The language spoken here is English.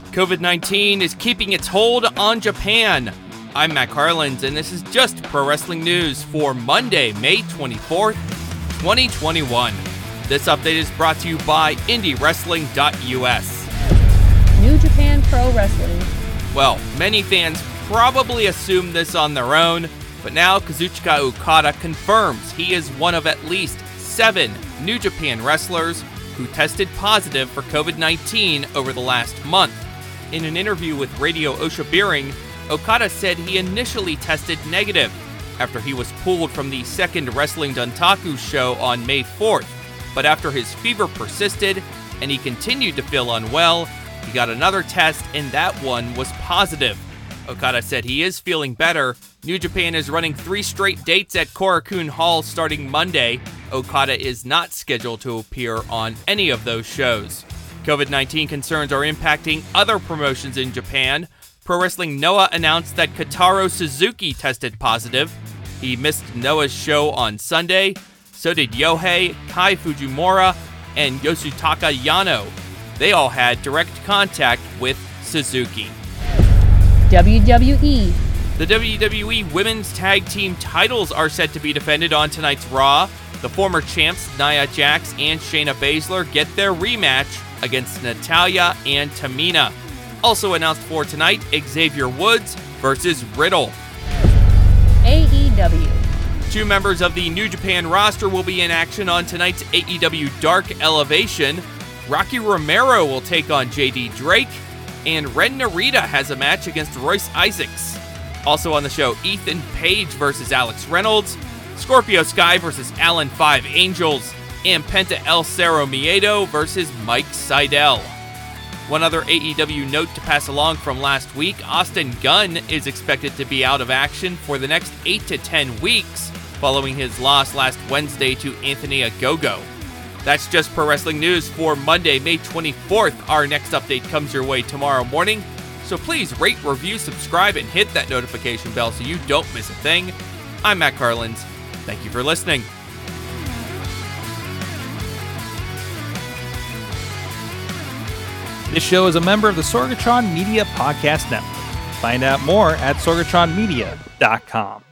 COVID-19 is keeping its hold on Japan. I'm Matt Carlins, and this is just pro wrestling news for Monday, May 24th, 2021. This update is brought to you by IndieWrestling.us. New Japan Pro Wrestling. Well, many fans probably assumed this on their own, but now Kazuchika Okada confirms he is one of at least 7 New Japan wrestlers who tested positive for COVID-19 over the last month. In an interview with Radio Oshabiring, Okada said he initially tested negative after he was pulled from the second Wrestling Dontaku show on May 4th. But after his fever persisted and he continued to feel unwell, he got another test and that one was positive. Okada said he is feeling better. New Japan is running 3 straight dates at Korakuen Hall starting Monday. Okada is not scheduled to appear on any of those shows. COVID-19 concerns are impacting other promotions in Japan. Pro Wrestling Noah announced that Kotaro Suzuki tested positive. He missed Noah's show on Sunday. So did Yohei, Kai Fujimura, and Yoshitaka Yano. They all had direct contact with Suzuki. WWE. The WWE Women's Tag Team titles are set to be defended on tonight's Raw. The former champs Nia Jax and Shayna Baszler get their rematch against Natalya and Tamina. Also announced for tonight, Xavier Woods versus Riddle. AEW. 2 members of the New Japan roster will be in action on tonight's AEW Dark Elevation. Rocky Romero will take on JD Drake, and Ren Narita has a match against Royce Isaacs. Also on the show, Ethan Page versus Alex Reynolds, Scorpio Sky versus Alan 5 Angels, and Penta El Cerro Miedo versus Mike Seidel. One other AEW note to pass along from last week, Austin Gunn is expected to be out of action for the next 8 to 10 weeks, following his loss last Wednesday to Anthony Ogogo. That's just pro wrestling news for Monday, May 24th. Our next update comes your way tomorrow morning, so please rate, review, subscribe, and hit that notification bell so you don't miss a thing. I'm Matt Carlins. Thank you for listening. This show is a member of the Sorgatron Media Podcast Network. Find out more at sorgatronmedia.com.